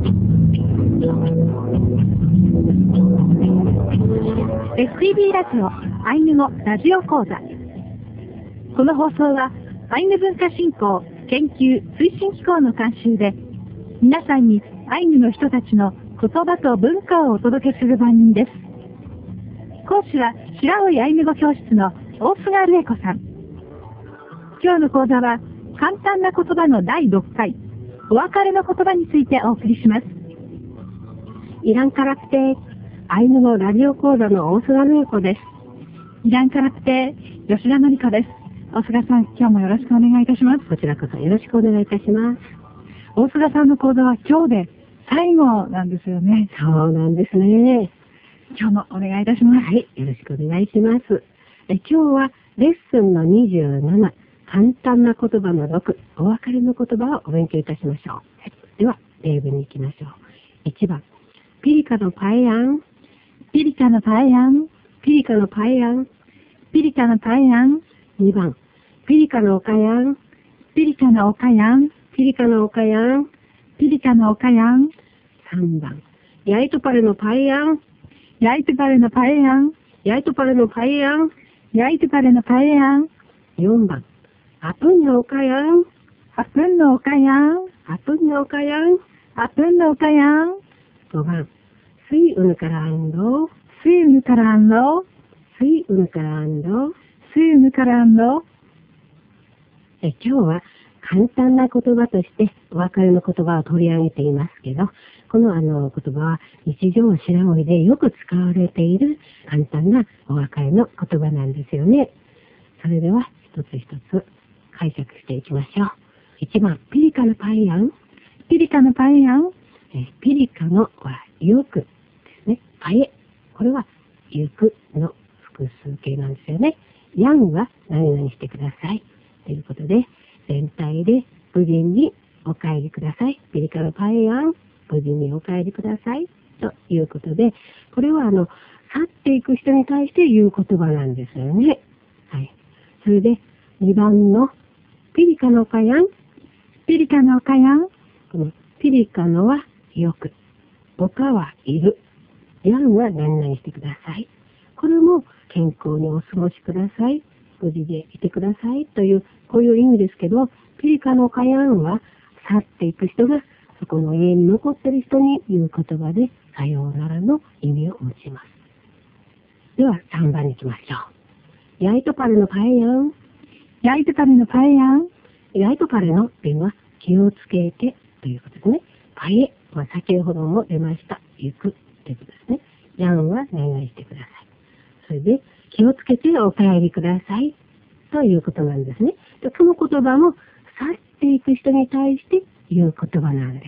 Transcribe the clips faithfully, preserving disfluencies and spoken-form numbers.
エスティービー ラジオアイヌ語ラジオ講座。この放送はアイヌ文化振興研究推進機構の監修で、皆さんにアイヌの人たちの言葉と文化をお届けする番組です。講師は白老アイヌ語教室の大菅瑠恵子さん。今日の講座は簡単な言葉のだいろっかい、お別れの言葉についてお送りします。 イランカラプテアイヌ語ラジオ講座の大菅瑠恵子です。 イランカラプテ吉田典子です。大菅さん、今日もよろしくお願いいたします。 こちらこそよろしくお願いいたします。 大菅さんの講座は今日で最後なんですよね。 そうなんですね。 今日もお願いいたします。 はい、よろしくお願いします。え今日はレッスンのにじゅうなな、簡単な言葉のろく、お別れの言葉をお勉強いたしましょう。はい、では、例文に行きましょう。いちばん、ピリカのパエヤン、 ピリカのパエヤン、 ピリカのパエヤン、 ピリカのパエヤン。 にばん、ピリカのオカヤン、 ピリカのオカヤン、 ピリカのオカヤン、 ピリカのオカヤン。 さんばん、ヤイトパレのパエヤン、 ヤイトパレのパエヤン、 ヤイトパレのパエヤン、 ヤイトパレのパエヤン。 よんばん、アプンのオカヤン、 アプンのオカヤン、 アプンのオカヤン、 アプンのオカヤン。 ごばん、スイウヌカランド、 スイウヌカランロ、 スイウヌカランド、 スイウヌカランロ。 え今日は簡単な言葉としてお別れの言葉を取り上げていますけど、このあの言葉は日常白老でよく使われている簡単なお別れの言葉なんですよね。それでは一つ一つ解釈していきましょう。いちばん、ピリカのパイヤン。 ピリカのパイヤン。 えピリカのはよくですね。パエ。これは行くの複数形なんですよね。ヤンは何々してください。ということで、全体で無事にお帰りください。ピリカのパエヤン。無事にお帰りください。ということで、これはあの、去っていく人に対して言う言葉なんですよね。はい。それで、にばんのピリカのカヤン。 ピリカのカヤン。 このピリカのはよく。オカはいる。ヤンは何々してください。これも健康にお過ごしください。無事でいてください。という、こういう意味ですけど、ピリカのカヤンは去っていく人がそこの家に残っている人に言う言葉で、さようならの意味を持ちます。ではさんばんに行きましょう。ヤイトパレのパエヤン。 ヤイトパレのパエヤン。 ヤイトパレのっていうのは気をつけてということですね。パエは先ほども出ました。行くということですね。ヤンは何々してください。それで気をつけてお帰りくださいということなんですね。でこの言葉も去っていく人に対して言う言葉なんです。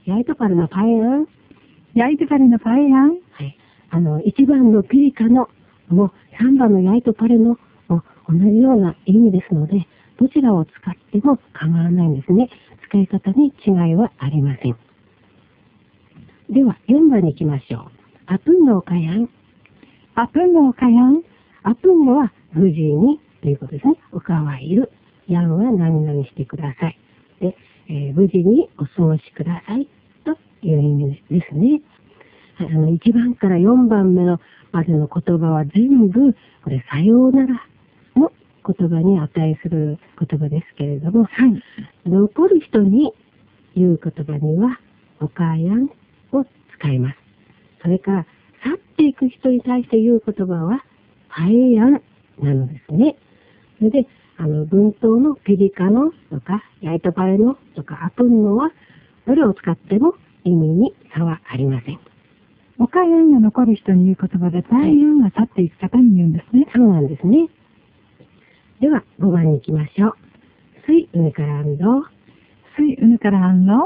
ヤイトパレのパエヤン。 ヤイトパレのパエヤン。 はい。あの、いちばんのピリカのもさんばんのヤイトパレのも同じような意味ですので、どちらを使っても構わないんですね。使い方に違いはありません。では、よんばんに行きましょう。アプンのオカヤン。 アプンのオカヤン。 アプンのは無事にということですね。オカはいる。ヤンは何々してください。で、えー、無事にお過ごしくださいという意味ですね。あの、いちばんからよんばんめのまでの言葉は全部、これ、さようならの言葉に値する言葉ですけれども、 はい、 残る人に言う言葉には、おかやんを使います。それから、去っていく人に対して言う言葉は、パエヤンなのですね。それで、あの、文頭のピリカのとか、ヤイトパレのとか、アプンのは、どれを使っても意味に差はありません。 オカヤンが残る人に言う言葉で、パエヤンが去っていく方に言うんですね。 そうなんですね。では、ごばんに行きましょう。スイウヌカランド。 スイウヌカランド。 はい。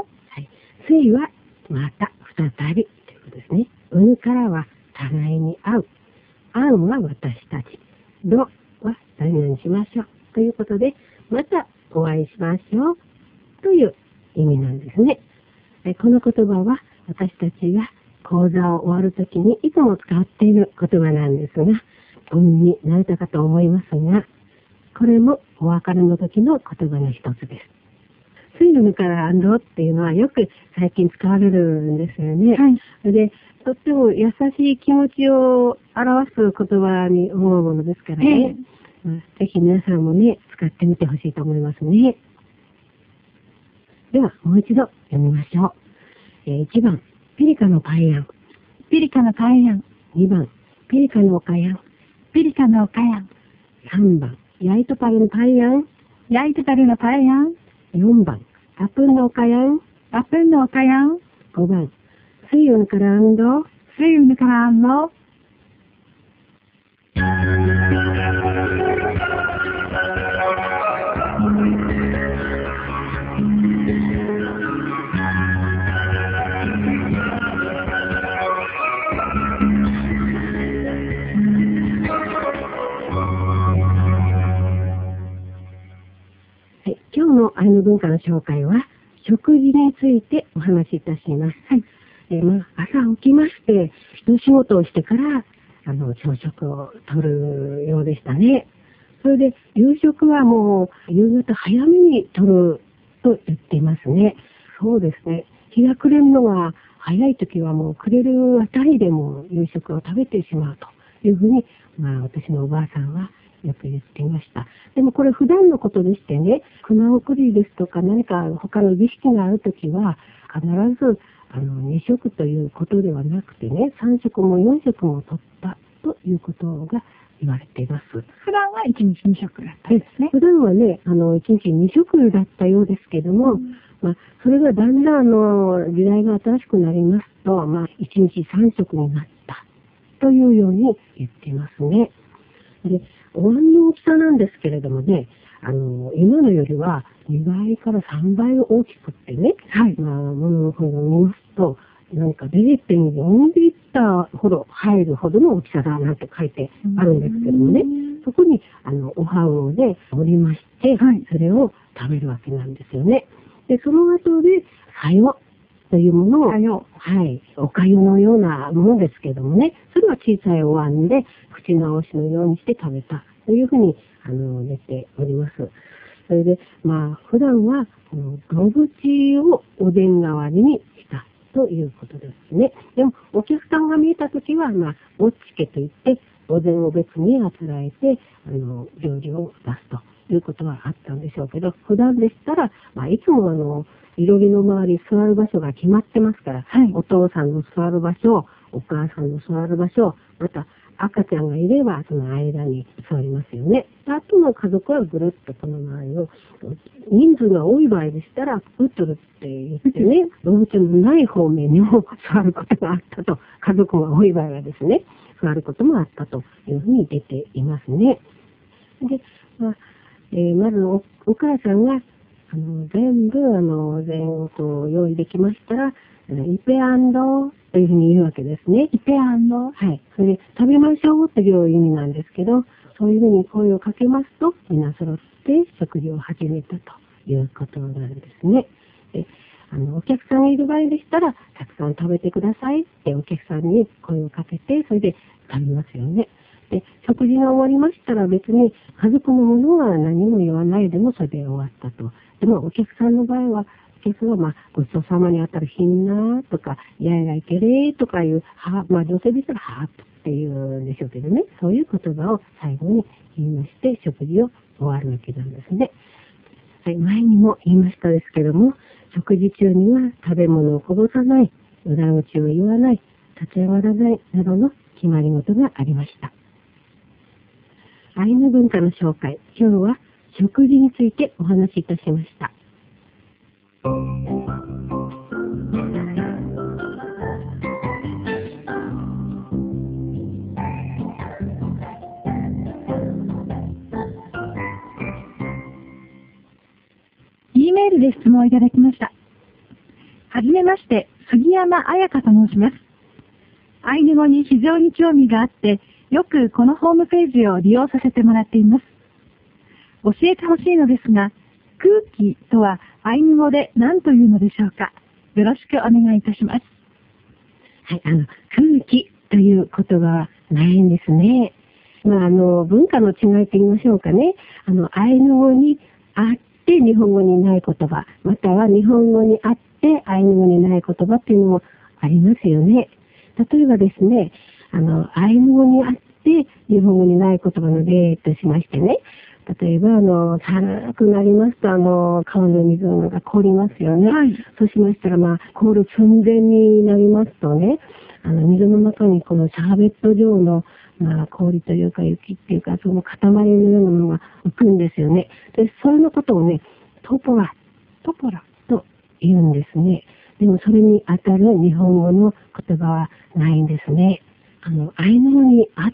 スイは、また、再び、ということですね。ウヌからは、互いに会う。アンは私たち。ドは、何々しましょう。ということで、またお会いしましょう。という意味なんですね。この言葉は、私たちが講座を終わるときにいつも使っている言葉なんですが、ご耳に慣れたかと思いますが、これもお別れの時の言葉の一つです。 スイルヌからアンドっていうのはよく最近使われるんですよね。 はい。 で、とっても優しい気持ちを表す言葉に思うものですからね。ええ、ぜひ皆さんもね、使ってみてほしいと思いますね。では、もう一度読みましょう。えー、いちばん、ピリカのパイアン。 ピリカのパイアン。 にばん、ピリカのオカヤン。 ピリカのオカヤン。 さんばん、ヤイトパルのパイアン。 ヤイトパルのパイアン。 よんばん、アプンのオカヤン。 アプンのオカヤン。 ごばん、スイウンからアンド。 スイウンからアンド。 今日のアイヌ文化の紹介は、食事についてお話しいたします。はい。えー、まあ、朝起きまして、一仕事をしてから、あの、朝食をとるようでしたね。それで、夕食はもう、夕方早めにとると言っていますね。そうですね。日が暮れるのが早い時はもう暮れるあたりでも夕食を食べてしまうというふうに、まあ、私のおばあさんは、よく言っていました。でもこれ普段のことでしてね、熊送りですとか何か他の儀式があるときは、必ずあのに食ということではなくてね、さん食もよん食も取ったということが言われています。 普段はいちにちに食だったんですね。 普段はね、あのいちにちに食だったようですけども、うん、まあ、それがだんだんあの時代が新しくなりますと、まあ、いちにちさん食になったというように言っていますね。で、お椀の大きさなんですけれどもね、あの、今のよりはにばいからさんばい大きくってね、はい。まあ、ものの方を見ますと、何か れいてんよん リッターほど入るほどの大きさだなんて書いてあるんですけどもね、そこに、あの、お椀をね、盛りまして、はい、それを食べるわけなんですよね。で、その後で、さよというものを、はい、おかゆのようなものですけどもね、それは小さいお椀で口直しのようにして食べたというふうに、あの、出ております。それで、まあ、普段は、動物をおでん代わりにしたということですね。でも、お客さんが見えたときは、まあ、おっちけといって、おでんを別にあつらえて、あの、料理を出すということはあったんでしょうけど、普段でしたら、まあ、いつもあの、いろりの周り座る場所が決まってますから、はい、お父さんの座る場所、お母さんの座る場所、また赤ちゃんがいればその間に座りますよね。あとの家族はぐるっとこの周りを、人数が多い場合でしたら、うつるって言ってね、動物のない方面にも座ることがあったと、家族が多い場合はですね、座ることもあったというふうに出ていますね。で、まあえー、まず お, お母さんがあの全部、あの、全部こう用意できましたら、イペアンドというふうに言うわけですね。 イペアンドはい。 それで、食べましょうという意味なんですけど、そういうふうに声をかけますと、皆揃って食事を始めたということなんですね。で、あの、お客さんがいる場合でしたら、たくさん食べてくださいってお客さんに声をかけて、それで食べますよね。で、食事が終わりましたら別に家族のものは何も言わないでもそれで終わったと。でもお客さんの場合は、お客さんはまあごちそうさまにあたるひんなとか、ややいけれとかいう、はまあ女性でしたらハープっていうんでしょうけどね、そういう言葉を最後に言いまして食事を終わるわけなんですね。はい、前にも言いましたですけども、食事中には食べ物をこぼさない、裏口を言わない、立ち上がらないなどの決まり事がありました。アイヌ文化の紹介、今日は食事についてお話しいたしました。 E メールで質問をいただきました。はじめまして、杉山彩香と申します。アイヌ語に非常に興味があって、よくこのホームページを利用させてもらっています。教えてほしいのですが、空気とはアイヌ語で何というのでしょうか。よろしくお願いいたします。 はい、あの、空気という言葉はないんですね。まあ、あの、文化の違いと言いましょうかね。あの、アイヌ語にあって日本語にない言葉、または日本語にあってアイヌ語にない言葉っていうのもありますよね。例えばですね、あの、アイヌ語にあって日本語にない言葉の例としましてね、例えば、あの、寒くなりますと、あの、川の水が凍りますよね。 はい。 そうしましたら、まあ、凍る寸前になりますとね、あの、水の中にこのシャーベット状の、まあ、氷というか雪っていうか、その塊のようなものが浮くんですよね。で、それのことをね、トポラ、トポラと言うんですね。でも、それに当たる日本語の言葉はないんですね。あの、アイヌ語にあって、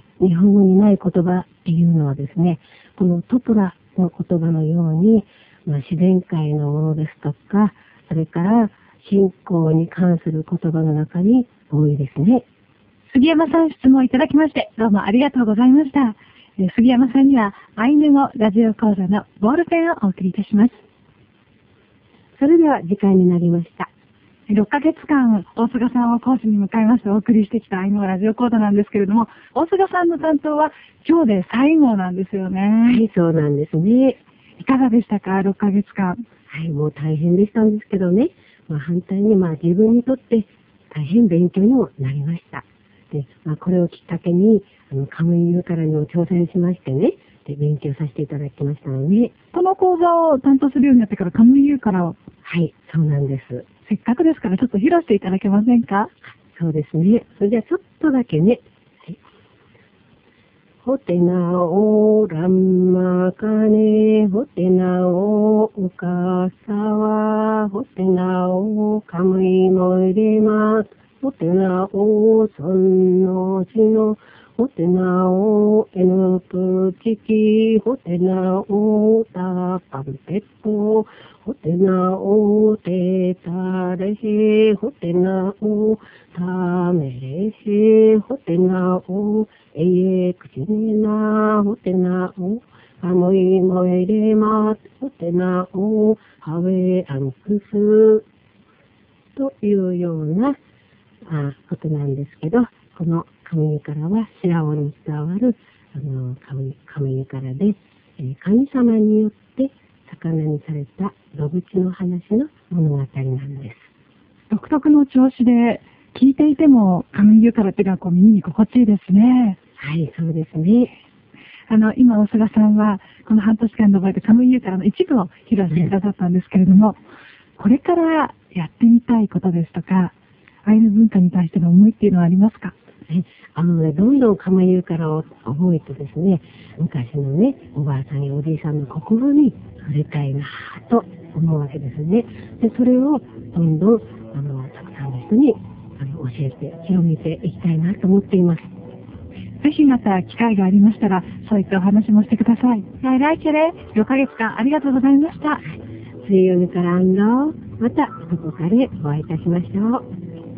日本語にない言葉っていうのはですね、このトポラの言葉のように、まあ、自然界のものですとか、それから信仰に関する言葉の中に多いですね。 杉山さん、質問いただきまして、どうもありがとうございました。えー杉山さんには、アイヌ語ラジオ講座のボールペンをお送りいたします。 それでは時間になりました。 ろっかげつかん、大菅さんを講師に迎えましてお送りしてきたアイヌ語ラジオ講座なんですけれども、大菅さんの担当は今日で最後なんですよね。 はい、そうなんですね。 いかがでしたか、ろっかげつかん。 はい、もう大変でしたんですけどね。まあ、反対に、まあ、自分にとって大変勉強にもなりました。で、まあ、これをきっかけに、あの、カムイユーからにも挑戦しましてね、で、勉強させていただきましたので、 この講座を担当するようになってからカムイユーからをはい、そうなんです。 せっかくですからちょっと披露していただけませんか？ そうですね。それじゃあちょっとだけね。はい、ほてなおらんまかね、ほてなおうかさわ、ほてなおかむいもいれます。ほてなおそんのしの、ほてなおえのぷちき、ほてなおたぱんぺっぽ、ほてなおてたれへ、ほてなおためれへ、ほてなおええくちねな、ほてなおかむいもいれます。ほてなおはべあんくす。というようなあことなんですけど、このカムイからは白尾に伝わるあのカムイ、カムイからで、えー、神様によって魚にされたロブチの話の物語なんです。 独特の調子で聞いていてもカムイユーからってがこう耳に心地いいですね。 はい、そうですね。 あの、今、大菅さんは、この半年間の場合でカムイユーからの一部を披露してくださったんですけれども、これからやってみたいことですとか、アイヌ文化に対しての思いっていうのはありますか？ あのね、どんどんカムイユーからを覚えてですね、昔のね、おばあさんやおじいさんの心に触れたいなぁと思うわけですね。で、それをどんどん、あの、たくさんの人にあの教えて、広めていきたいなと思っています。 ぜひまた機会がありましたら、そういったお話もしてください。はい、来期でよんかげつかんありがとうございました。 水曜日からアンド、またどこかでお会いいたしましょう。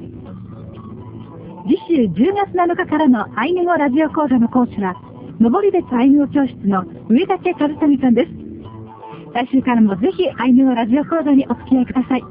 次週じゅうがつなのかからのアイヌ語ラジオ講座の講師は、登別アイヌ語教室の上竹和谷さんです。来週からもぜひアイヌ語ラジオ講座にお付き合いください。